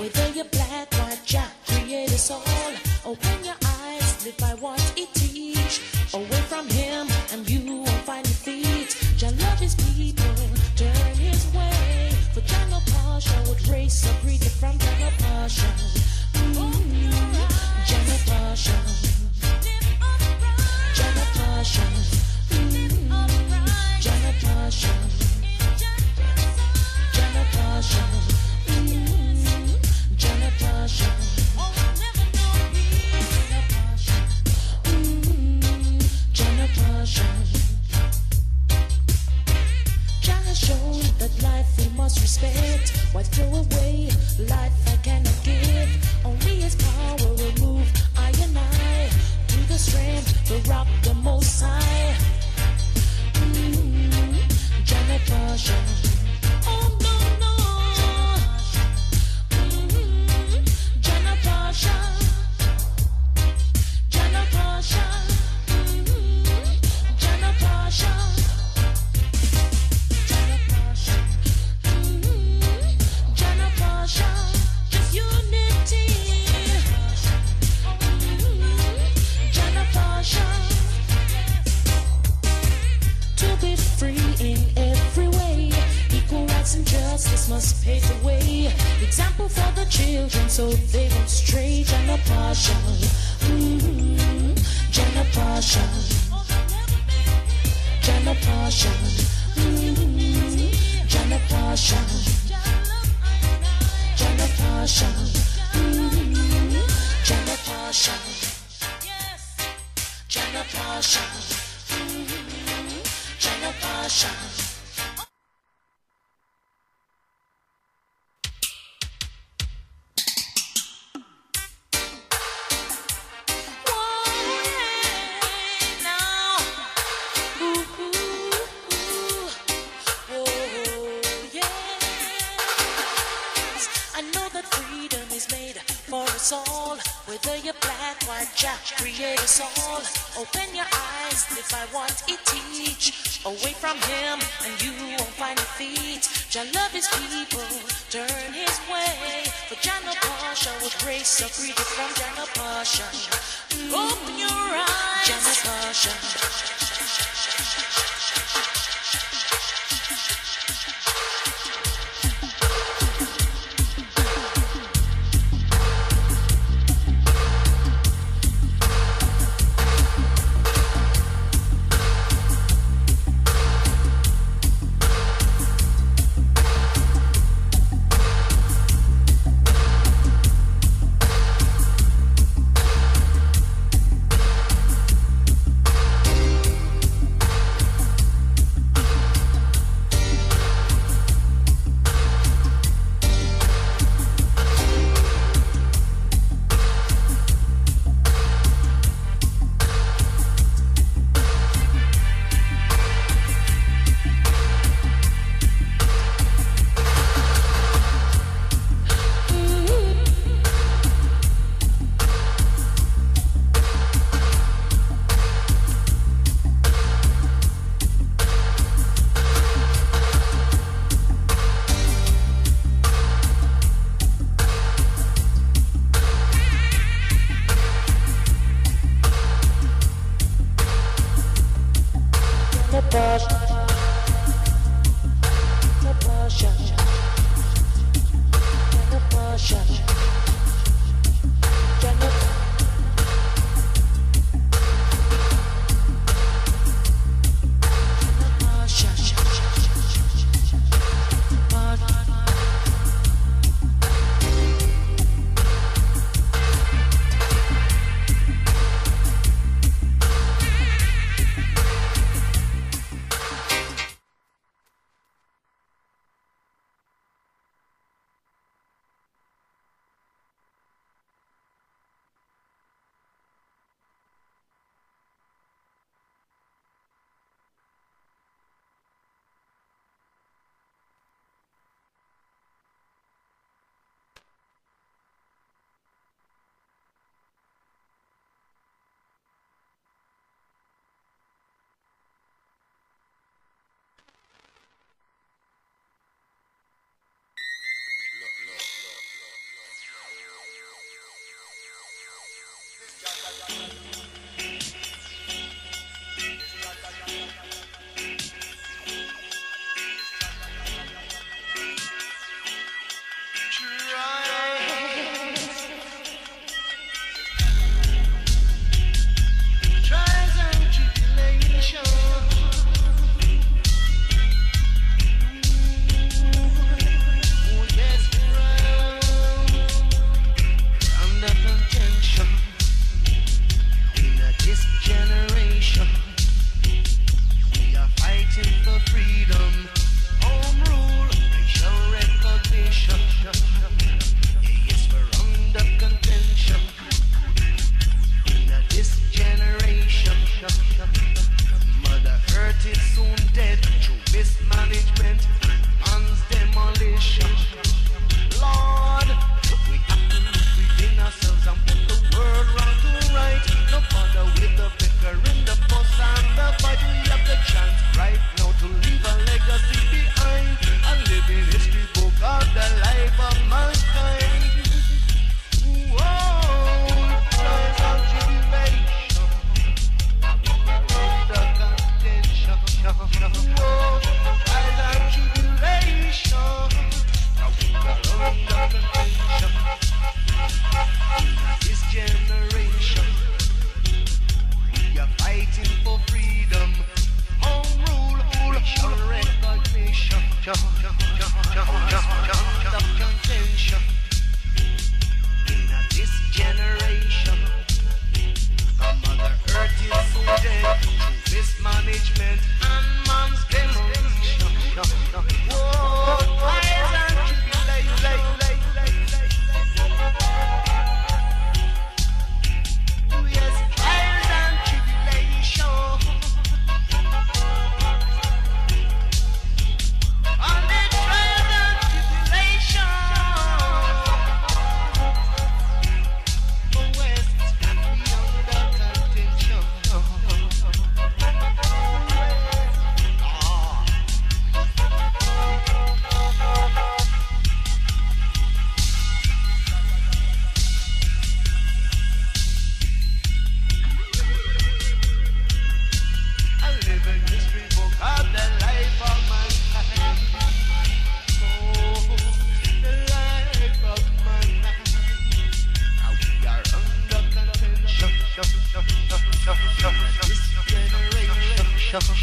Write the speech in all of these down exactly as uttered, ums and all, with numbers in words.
Whether you're black, white, Jah create us all. Open your eyes, live by what He teach. Away from Him, and you won't find your feet. Jah love His people, turn His way. For Jah no partial, would race or breed it from Jah no partial. Mm-hmm. Jah no partial. Jah no partial. Mm-hmm. Jah no partial. Jah no partial. Mm-hmm. Jah no partial. Jah has shown that life we must respect. Why throw away life I cannot give? Only His power will move I and I to the strength, the rock, the most high. Mm-hmm. Jah no partial. Oh no no. Mm-hmm. Jah no partial. Jah no partial. Justice must pave the way. Example for the children so they won't stray. Jah no partial. Mm-hmm. Jah no partial. Jah no partial. Mm-hmm. Jah no partial. Jah no partial. Mm-hmm. Jah no partial. Jah no partial. Mm-hmm. Jah no partial. All, whether you're black, white, Jah create us all. Open your eyes, live by what He teach. Away from Him, and you won't find your feet. Jah love His people, turn His way. For Jah no partial, would grace or freedom from Jah no partial. Mm. Open your eyes, Jah no partial.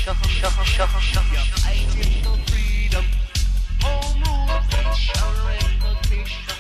Fighting for freedom, home rule, facial recognition.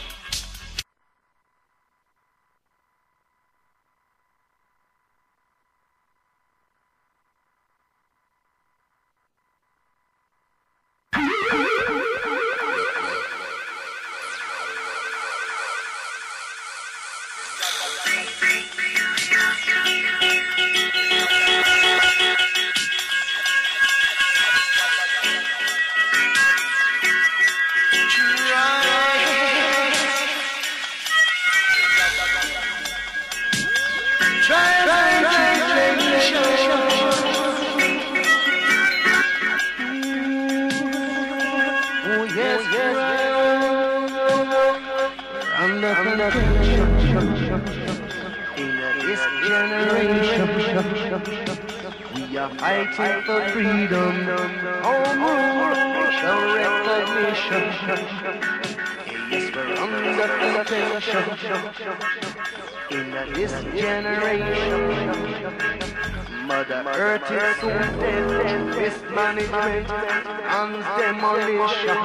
Fighting for freedom, home rule, racial recognition. Yes, we're under contention in this generation. Mother Earth is soon dead, mismanagement and demolition.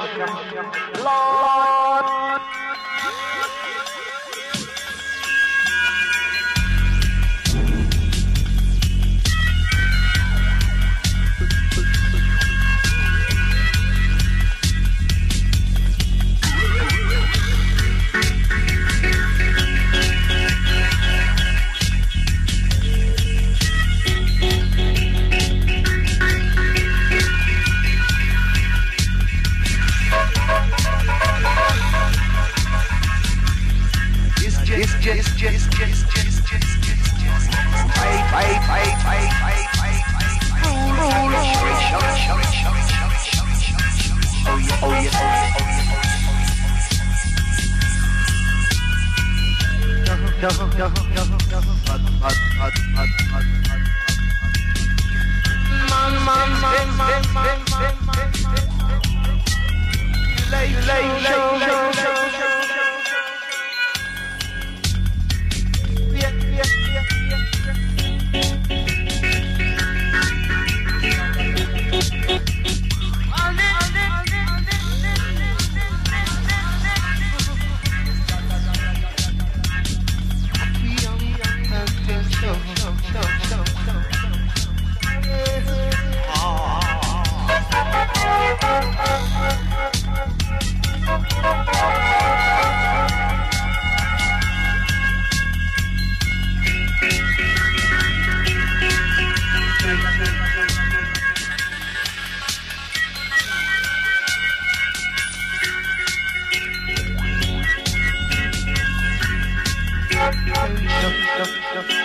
Lord, Just, just, just, just, just, just, just, fight, fight, fight, fight, fight, fight, fight, rule, rule, racial, racial, racial, racial, racial, racial. Oh yeah, oh yeah, oh yeah, oh yeah, oh yeah. Man, man, man, man, man, man, man. Lay, lay, lay, lay, lay. Stop, stop, stop.